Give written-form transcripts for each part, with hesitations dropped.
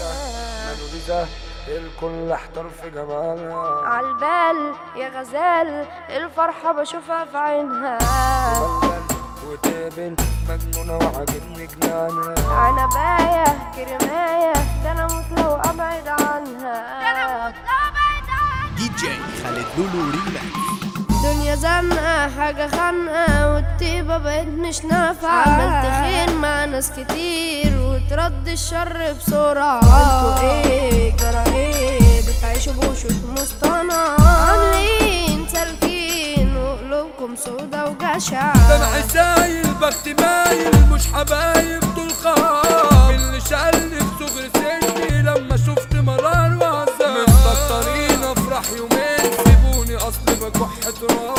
موناليزا الكل احتر في جمالها. عالبال يا غزال الفرحة بشوفها في عينها. وتقبل مجنونة وعاجبني جنانها. عنباية كرماية ده انا موت لو ابعد عنها. دي جي خالد لولو ريماكس. دنيا زنقة حاجة خانقة والطيبة بقت مش نافعة. عملت خير مع ناس كتير وترد الشر بسرعة. انتوا ايه جرى ايه بتعيشوا بوشوش مصطنعة. عاملين سالكين وقلوبكم سودا وجشع. دمعي سايل بختي مايل مش حبايب دول خاف. اللي شالني في صغر سني لما شفت مرار وعذاب. مستكترين افرح يومين سيبوني اصلي بكح تراب.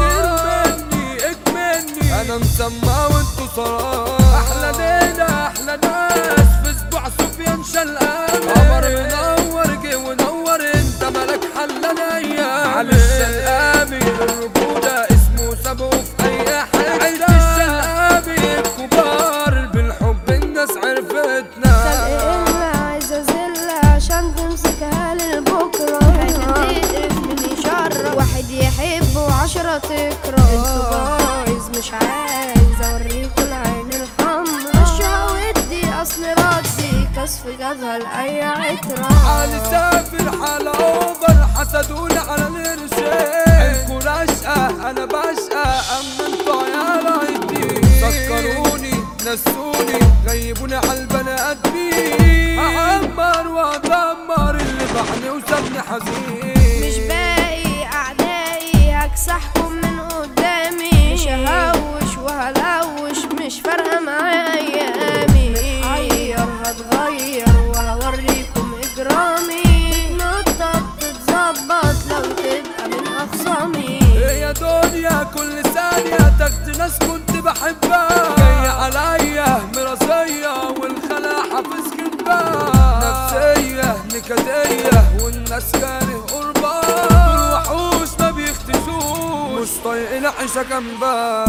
ادير مني اكملني انا مسمى وانتو صراط. احلى ليلة احلى ناس في اسبوع سفيان شلقان. قمر منور جه ونور انت مالك حلان ايام. علي الشلقامي الرجولة اسمه سابه في اي حاجة. عيد الشلقامي الكبار بالحب الناس عرفتنا. خلق عايزة زلة عشان تمسكها للبكرة. حاجة تقرف من شر واحد يحب وعشرة تكره. انتوا بايظ مش عايز اوريكوا العين الحمرا. الشقا ودي اصل ردي كسف جابها لأي عترة. حالي سافر حالة اوفر حسدوني على القرشين. عينكوا راشقة انا بشقى اما انتوا عيال عيدين. سكروني نسوني غيبوني عالبني ادمين. هعمر وادمر اللي بعني وسابني حزين. مش باقي اعدائي هكسحكم من قدامي. مش ههوش وهلوش مش فارقة معايا ايامي. متحير هتغير وهوريكم اجرامي. تتنطط تتظبط لو تبقى من اخصامي. يا دنيا كل ثانية تاخدي ناس كنت بحبها. جاية عليا مراسية والخلا حافظ كدبها. نفسية نكدية والناس كاره قربان. دول وحوش ما بيختشوش مش طايقين عيشة جنبها.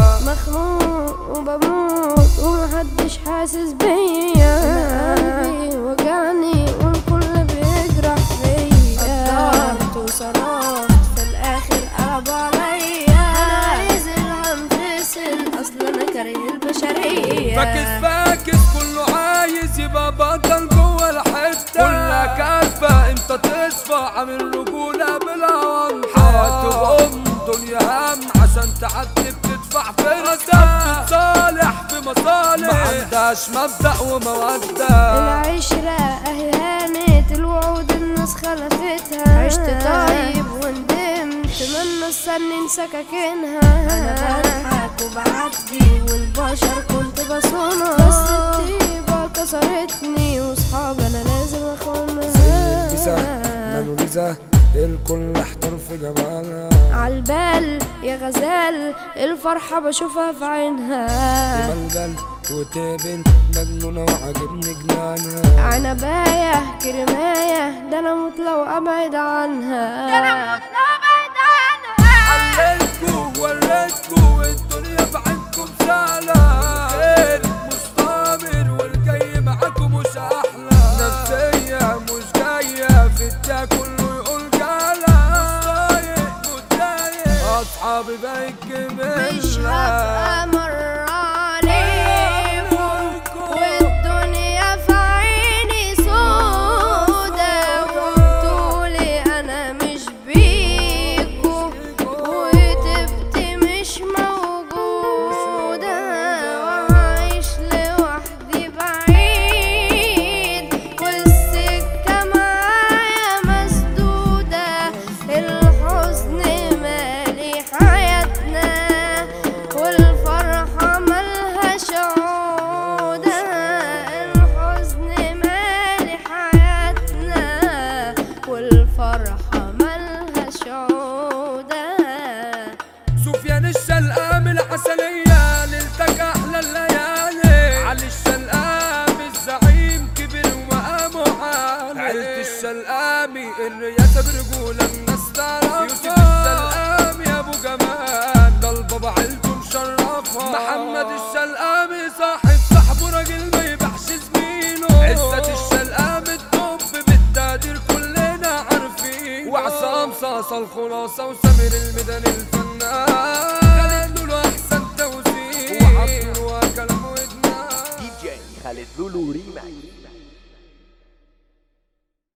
مخنوق وبموت ومحدش حاسس بيا. قلبي وجعني والكل بيجرح فيا. قدرت وصرفت في الاخر قلبوا عليا. انا عايز الهنفصل اصل انا كاره البشرية. فاكس كله عايز يبقى بطل جوه الحتة. كلها كافة امتى تصفى عامل رجولة بالهوان. حياة دنيا هم عشان تعدي بتدفع فرصة. صالح في مصالح ما عندهاش مبدأ ومودة. العشرة اهي هانت الوعود الناس خلفتها. عشت طيب وندمت من استني سكاكينها. انا بضحك وبعدي والبشر كنت بصونها. بس الطيبة كسرتني وصحاب انا لازم اخونها. موناليزا الكل احتر في جمالها. عالبال يا غزال الفرحة بشوفها في عينها. ملجل وتقبل مجنونة وعاجبني جنانها. عنباية كرماية ده انا موت لو ابعد عنها. علمتكوا وريتكوا الدنيا بعينكم سهلة. خير مستمر والجاي معاكم مش احلى. نفسية مش جاية في الدا كله يقول جالة. مش طايق متضايق اصحابي بقت مش هبقى مرة عليكم والدنيا في عيني سودا. وقلتولي انا مش بيكو وتبتي مش موجودة. وعايش لوحدي بعيد والسكة معايا مسدودة. الحزن مالي حياتنا والفرحة ملهاش عودة. الحزن مالي حياتنا والفرحة ملهاش عودة. سفيان الشلقام العسلية ليلتك أحلى الليالي. علي الشلقام الزعيم كبر ومقامه عالي. عيلة الشلقامي الرياسة برجولة الناس تعرفها. يوسف الشلقام يا أبو جمال ده البابا عيلته مشرفها. محمد الشلقامي صاحبه راجل ما يبيعش زميله. عزة الشلقام الدنيا وعصام صاصة الخلاصة وسمير الميدان الفنان خالد لولو احسن توزيع وعبد وكلام ودنا دي جي خالد لولو ريماكس.